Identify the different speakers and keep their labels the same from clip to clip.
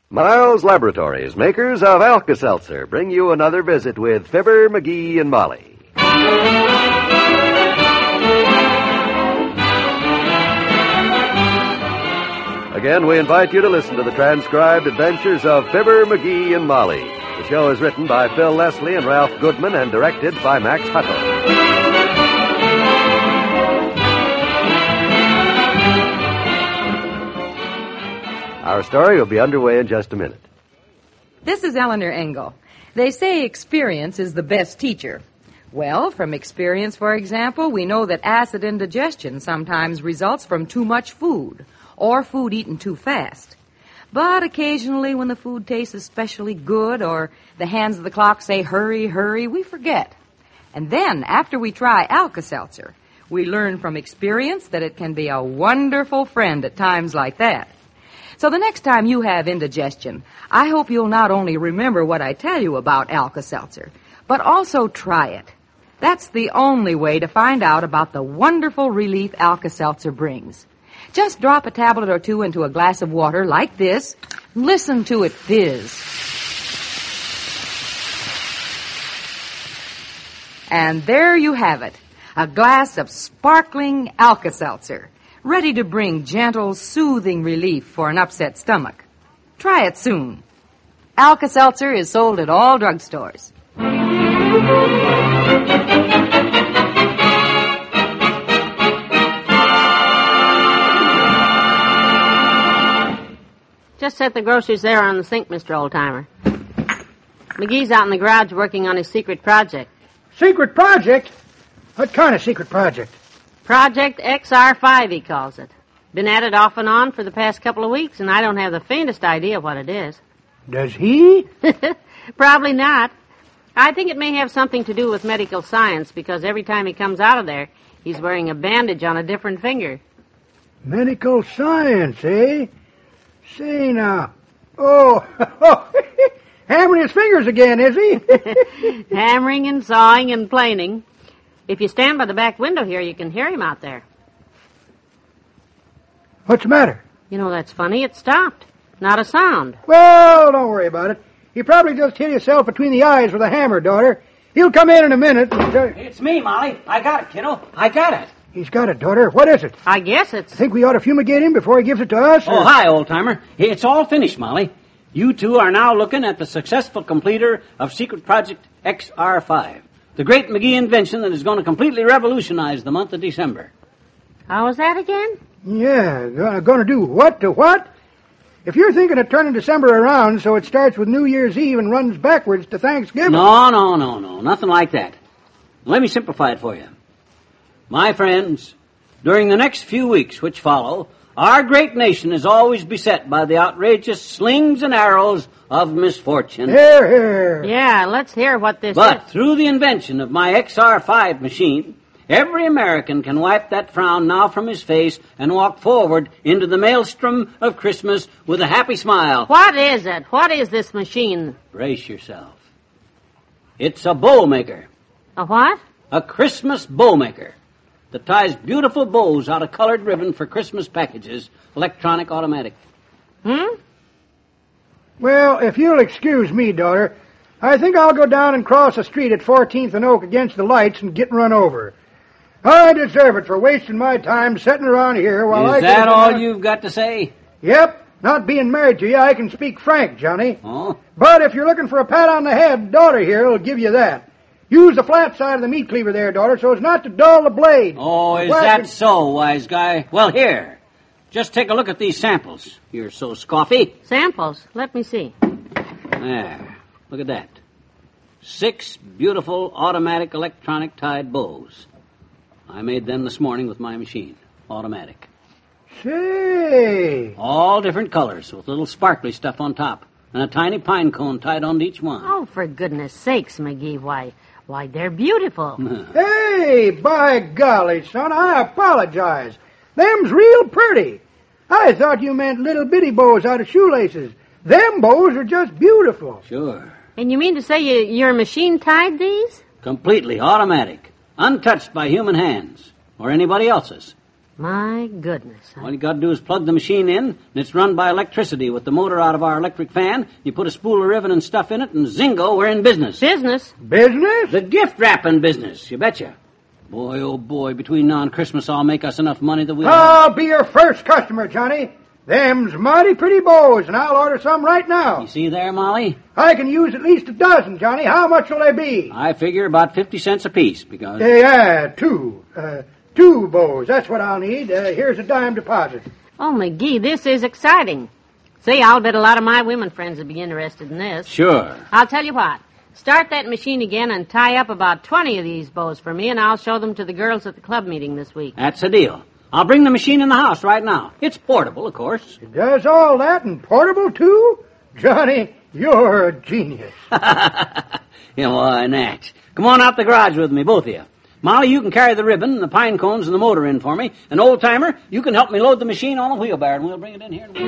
Speaker 1: Miles Laboratories, makers of Alka-Seltzer, bring you another visit with Fibber, McGee, and Molly. Again, we invite you to listen to the transcribed adventures of Fibber, McGee, and Molly. The show is written by Phil Leslie and Ralph Goodman and directed by Max Hutto. Our story will be underway in just a minute.
Speaker 2: This is Eleanor Engel. They say experience is the best teacher. Well, from experience, for example, we know that acid indigestion sometimes results from too much food or food eaten too fast. But occasionally when the food tastes especially good or the hands of the clock say hurry, hurry, we forget. And then, after we try Alka-Seltzer, we learn from experience that it can be a wonderful friend at times like that. So the next time you have indigestion, I hope you'll not only remember what I tell you about Alka-Seltzer, but also try it. That's the only way to find out about the wonderful relief Alka-Seltzer brings. Just drop a tablet or two into a glass of water like this. Listen to it fizz. And there you have it, a glass of sparkling Alka-Seltzer, ready to bring gentle, soothing relief for an upset stomach. Try it soon. Alka-Seltzer is sold at all drugstores.
Speaker 3: Just set the groceries there on the sink, Mr. Oldtimer. McGee's out in the garage working on his secret project.
Speaker 4: Secret project? What kind of secret project?
Speaker 3: Project XR5, he calls it. Been at it off and on for the past couple of weeks, and I don't have the faintest idea what it is.
Speaker 4: Does he?
Speaker 3: Probably not. I think it may have something to do with medical science, because every time he comes out of there, he's wearing a bandage on a different finger.
Speaker 4: Medical science, eh? Say now. Oh, hammering his fingers again, is he?
Speaker 3: Hammering and sawing and planing. If you stand by the back window here, you can hear him out there.
Speaker 4: What's the matter?
Speaker 3: You know, that's funny. It stopped. Not a sound.
Speaker 4: Well, don't worry about it. He probably just hit himself between the eyes with a hammer, daughter. He'll come in a minute.
Speaker 5: It's me, Molly. I got it, kiddo. I got it.
Speaker 4: He's got it, daughter. What is it?
Speaker 3: I guess it's...
Speaker 4: Think we ought to fumigate him before he gives it to us?
Speaker 5: Oh, hi, old-timer. It's all finished, Molly. You two are now looking at the successful completer of Secret Project XR5, the great McGee invention that is going to completely revolutionize the month of December.
Speaker 3: How was that again?
Speaker 4: Yeah, going to do what to what? If you're thinking of turning December around so it starts with New Year's Eve and runs backwards to Thanksgiving...
Speaker 5: No. Nothing like that. Let me simplify it for you. My friends, during the next few weeks which follow, our great nation is always beset by the outrageous slings and arrows of misfortune.
Speaker 4: Hear, hear.
Speaker 3: Yeah, let's hear what this is.
Speaker 5: But through the invention of my XR5 machine, every American can wipe that frown now from his face and walk forward into the maelstrom of Christmas with a happy smile.
Speaker 3: What is it? What is this machine?
Speaker 5: Brace yourself. It's a bow maker.
Speaker 3: A what?
Speaker 5: A Christmas bow maker that ties beautiful bows out of colored ribbon for Christmas packages, electronic automatic.
Speaker 4: Well, if you'll excuse me, daughter, I think I'll go down and cross the street at 14th and Oak against the lights and get run over. I deserve it for wasting my time sitting around here while
Speaker 5: Is that all you've got to say?
Speaker 4: Yep. Not being married to you, I can speak frank, Johnny.
Speaker 5: Oh?
Speaker 4: But if you're looking for a pat on the head, daughter here will give you that. Use the flat side of the meat cleaver there, daughter, so as not to dull the blade.
Speaker 5: Oh, is that so, wise guy? Well, here. Just take a look at these samples. You're so scoffy.
Speaker 3: Samples? Let me see.
Speaker 5: There. Look at that. 6 beautiful automatic electronic tied bows. I made them this morning with my machine. Automatic.
Speaker 4: Say.
Speaker 5: All different colors with little sparkly stuff on top. And a tiny pine cone tied onto each one.
Speaker 3: Oh, for goodness sakes, McGee. Why, they're beautiful.
Speaker 4: Hey, by golly, son, I apologize. Them's real pretty. I thought you meant little bitty bows out of shoelaces. Them bows are just beautiful.
Speaker 5: Sure.
Speaker 3: And you mean to say your machine tied these?
Speaker 5: Completely automatic. Untouched by human hands. Or anybody else's.
Speaker 3: My goodness.
Speaker 5: All you got to do is plug the machine in, and it's run by electricity with the motor out of our electric fan. You put a spool of ribbon and stuff in it, and zingo, we're in business.
Speaker 3: Business?
Speaker 4: Business?
Speaker 5: The gift wrapping business, you betcha. Boy, oh boy, between now and Christmas, I'll make us enough money that we'll...
Speaker 4: I'll be your first customer, Johnny. Them's mighty pretty bows, and I'll order some right now.
Speaker 5: You see there, Molly?
Speaker 4: I can use at least a dozen, Johnny. How much will they be?
Speaker 5: I figure about 50 cents apiece, because...
Speaker 4: Yeah, two. Two bows. That's what I'll need. Here's a dime deposit.
Speaker 3: Oh, McGee, this is exciting. See, I'll bet a lot of my women friends will be interested in this.
Speaker 5: Sure.
Speaker 3: I'll tell you what. Start that machine again and tie up about 20 of these bows for me, and I'll show them to the girls at the club meeting this week.
Speaker 5: That's the deal. I'll bring the machine in the house right now. It's portable, of course.
Speaker 4: It does all that and portable, too? Johnny, you're a genius.
Speaker 5: Yeah, why not? Come on out the garage with me, both of you. Molly, you can carry the ribbon and the pine cones and the motor in for me. And old-timer, you can help me load the machine on a wheelbarrow, and we'll bring it in here.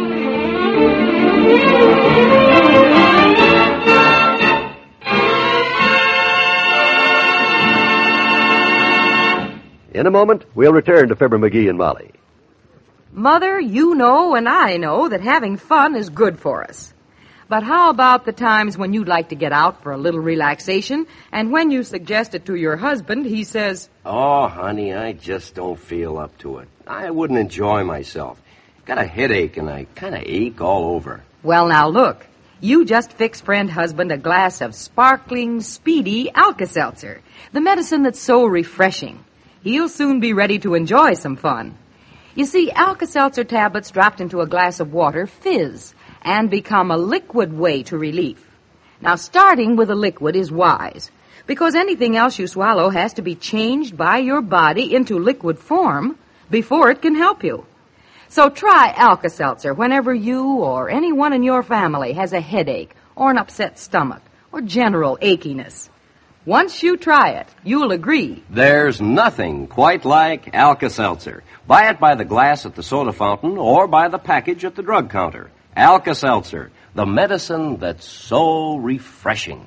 Speaker 1: In a moment, we'll return to Fibber McGee and Molly.
Speaker 2: Mother, you know and I know that having fun is good for us. But how about the times when you'd like to get out for a little relaxation, and when you suggest it to your husband, he says,
Speaker 6: "Oh, honey, I just don't feel up to it. I wouldn't enjoy myself. Got a headache, and I kind of ache all over."
Speaker 2: well, now look, you just fix friend husband a glass of sparkling, speedy Alka-Seltzer, the medicine that's so refreshing. He'll soon be ready to enjoy some fun. You see, Alka-Seltzer tablets dropped into a glass of water fizz and become a liquid way to relief. Now, starting with a liquid is wise, because anything else you swallow has to be changed by your body into liquid form before it can help you. So try Alka-Seltzer whenever you or anyone in your family has a headache or an upset stomach or general achiness. Once you try it, you'll agree.
Speaker 6: There's nothing quite like Alka-Seltzer. Buy it by the glass at the soda fountain or by the package at the drug counter. Alka-Seltzer, the medicine that's so refreshing.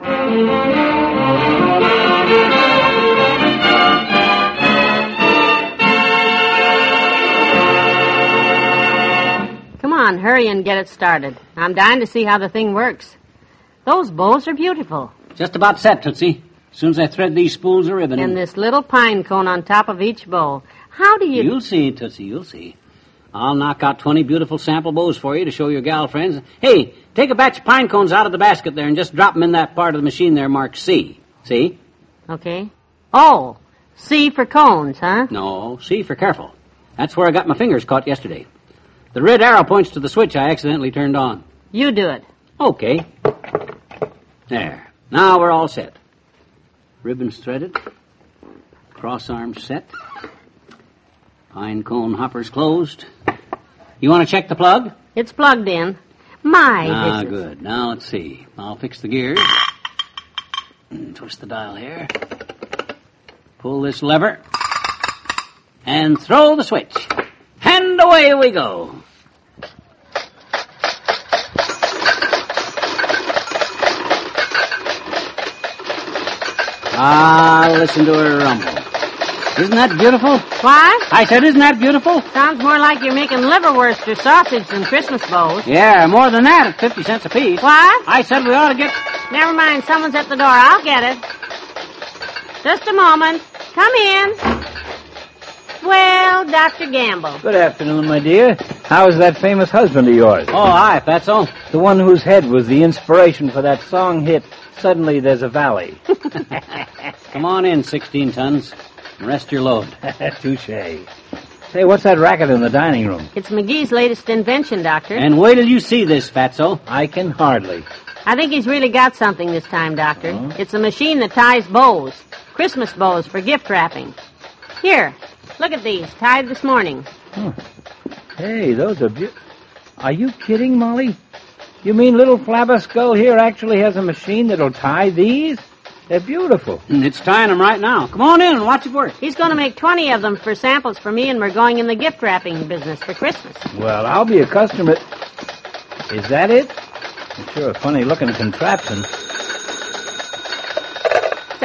Speaker 3: Come on, hurry and get it started. I'm dying to see how the thing works. Those bows are beautiful.
Speaker 5: Just about set, Tootsie. As soon as I thread these spools of ribbon.
Speaker 3: And this little pine cone on top of each bow. How do you...
Speaker 5: You'll see, Tootsie, you'll see. I'll knock out 20 beautiful sample bows for you to show your gal friends. Hey, take a batch of pine cones out of the basket there and just drop them in that part of the machine there marked C. See?
Speaker 3: Okay. Oh, C for cones, huh?
Speaker 5: No, C for careful. That's where I got my fingers caught yesterday. The red arrow points to the switch I accidentally turned on.
Speaker 3: You do it.
Speaker 5: Okay. There. Now we're all set. Ribbons threaded. Cross arms set. Pine cone hoppers closed. You want to check the plug?
Speaker 3: It's plugged in. My, this is...
Speaker 5: Good. Now let's see. I'll fix the gears. Twist the dial here. Pull this lever. And throw the switch. And away we go. Listen to her rumble. Isn't that beautiful?
Speaker 3: What?
Speaker 5: I said, isn't that beautiful?
Speaker 3: Sounds more like you're making liverwurst or sausage than Christmas bows.
Speaker 5: Yeah, more than that at 50 cents apiece.
Speaker 3: What?
Speaker 5: I said we ought to get...
Speaker 3: Never mind, someone's at the door. I'll get it. Just a moment. Come in. Well, Dr. Gamble.
Speaker 7: Good afternoon, my dear. How's that famous husband of yours?
Speaker 5: Oh, hi, Fatso.
Speaker 7: The one whose head was the inspiration for that song hit, Suddenly There's a Valley.
Speaker 5: Come on in, 16 tons. And rest your load.
Speaker 7: Touché. Say, what's that racket in the dining room?
Speaker 3: It's McGee's latest invention, Doctor.
Speaker 5: And wait till you see this, Fatso.
Speaker 7: I can hardly.
Speaker 3: I think he's really got something this time, Doctor.
Speaker 7: Oh?
Speaker 3: It's a machine that ties bows. Christmas bows for gift wrapping. Here, look at these, tied this morning.
Speaker 7: Huh. Hey, those are beautiful. Are you kidding, Molly? You mean little Flabberskull here actually has a machine that'll tie these? They're beautiful.
Speaker 5: And it's tying them right now. Come on in and watch it work.
Speaker 3: He's going to make 20 of them for samples for me, and we're going in the gift wrapping business for Christmas.
Speaker 7: Well, I'll be a customer. Is that it? It's sure a funny-looking contraption.
Speaker 3: Say,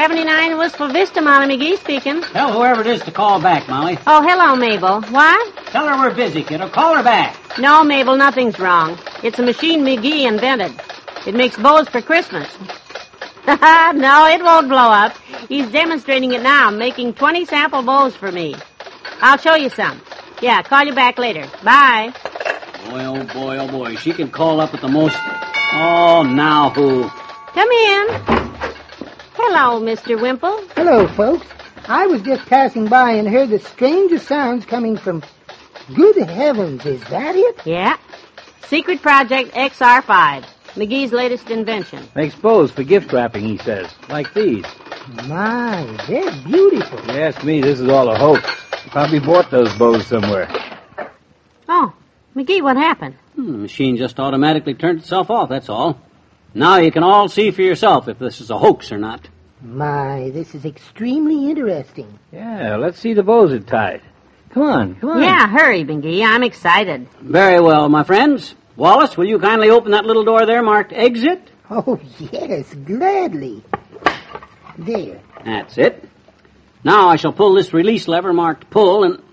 Speaker 3: 79 Wistful Vista, Molly McGee speaking.
Speaker 5: Tell whoever it is to call back, Molly.
Speaker 3: Oh, hello, Mabel. What?
Speaker 5: Tell her we're busy, kiddo. Call her back.
Speaker 3: No, Mabel, nothing's wrong. It's a machine McGee invented. It makes bows for Christmas. No, it won't blow up. He's demonstrating it now, making 20 sample bows for me. I'll show you some. Yeah, call you back later. Bye.
Speaker 5: Boy, oh boy, oh boy. She can call up at the most... Oh, now who?
Speaker 3: Come in. Hello, Mr. Wimple.
Speaker 8: Hello, folks. I was just passing by and heard the strangest sounds coming from... Good heavens, is that it?
Speaker 3: Yeah. Secret Project XR5. McGee's latest invention.
Speaker 7: Makes bows for gift wrapping, he says. Like these.
Speaker 8: My, they're beautiful.
Speaker 7: You ask me, this is all a hoax. Probably bought those bows somewhere.
Speaker 3: Oh, McGee, what happened?
Speaker 5: The machine just automatically turned itself off, that's all. Now you can all see for yourself if this is a hoax or not.
Speaker 8: My, this is extremely interesting.
Speaker 7: Yeah, let's see the bows it tied. Come on, come on.
Speaker 3: Yeah, hurry, McGee. I'm excited.
Speaker 5: Very well, my friends. Wallace, will you kindly open that little door there marked exit?
Speaker 8: Oh, yes, gladly. There.
Speaker 5: That's it. Now I shall pull this release lever marked pull and...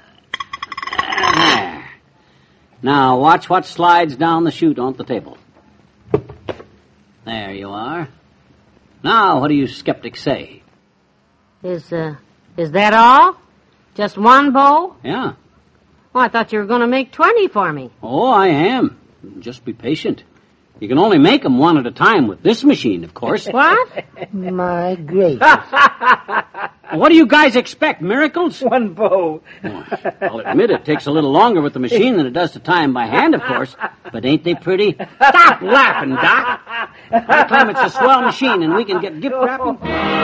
Speaker 5: there. Now watch what slides down the chute onto the table. There you are. Now what do you skeptics say?
Speaker 3: Is that all? Just one bow?
Speaker 5: Yeah.
Speaker 3: Oh, I thought you were going to make 20 for me.
Speaker 5: Oh, I am. Just be patient. You can only make them one at a time with this machine, of course.
Speaker 3: What?
Speaker 8: My gracious.
Speaker 5: What do you guys expect, miracles?
Speaker 7: One bow.
Speaker 5: Oh, I'll admit it takes a little longer with the machine than it does to tie them by hand, of course. But ain't they pretty? Stop laughing, Doc. I claim it's a swell machine and we can get gift wrapping.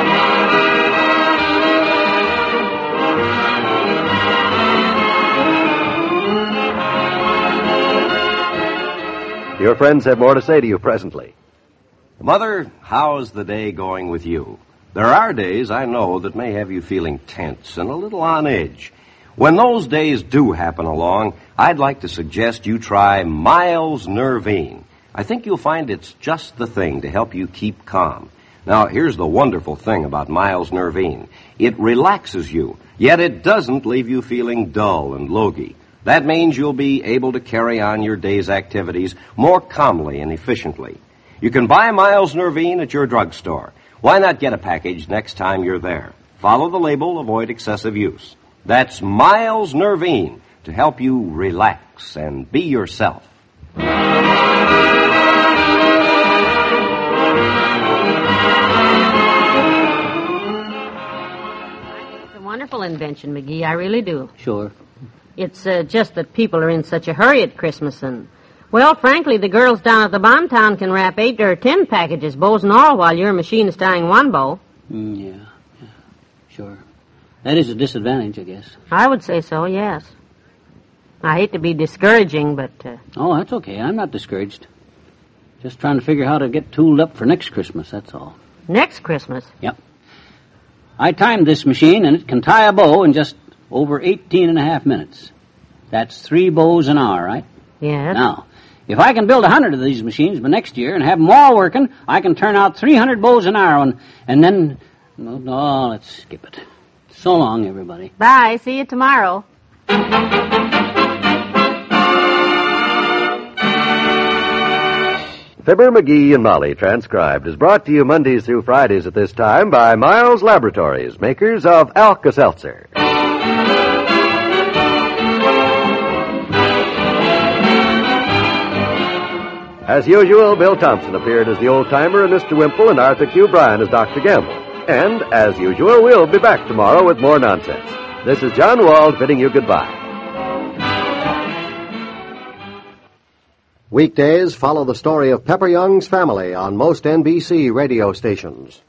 Speaker 1: Your friends have more to say to you presently.
Speaker 6: Mother, how's the day going with you? There are days, I know, that may have you feeling tense and a little on edge. When those days do happen along, I'd like to suggest you try Miles Nervine. I think you'll find it's just the thing to help you keep calm. Now, here's the wonderful thing about Miles Nervine. It relaxes you, yet it doesn't leave you feeling dull and logy. That means you'll be able to carry on your day's activities more calmly and efficiently. You can buy Miles Nervine at your drugstore. Why not get a package next time you're there? Follow the label, avoid excessive use. That's Miles Nervine to help you relax and be yourself.
Speaker 3: It's a wonderful invention, McGee. I really do.
Speaker 5: Sure.
Speaker 3: It's just that people are in such a hurry at Christmas and... Well, frankly, the girls down at the Bontown can wrap 8 or 10 packages, bows and all, while your machine is tying one bow.
Speaker 5: Yeah, sure. That is a disadvantage, I guess.
Speaker 3: I would say so, yes. I hate to be discouraging, but...
Speaker 5: Oh, that's okay. I'm not discouraged. Just trying to figure how to get tooled up for next Christmas, that's all.
Speaker 3: Next Christmas?
Speaker 5: Yep. I timed this machine, and it can tie a bow in just over 18 and a half minutes. That's 3 bows an hour, right?
Speaker 3: Yes.
Speaker 5: Now, if I can build 100 of these machines by next year and have them all working, I can turn out 300 bows an hour, and then... No, let's skip it. So long, everybody.
Speaker 3: Bye. See you tomorrow.
Speaker 1: Fibber, McGee, and Molly, transcribed, is brought to you Mondays through Fridays at this time by Miles Laboratories, makers of Alka-Seltzer. As usual, Bill Thompson appeared as the old-timer and Mr. Wimple and Arthur Q. Bryan as Dr. Gamble. And, as usual, we'll be back tomorrow with more nonsense. This is John Wald bidding you goodbye.
Speaker 9: Weekdays follow the story of Pepper Young's family on most NBC radio stations.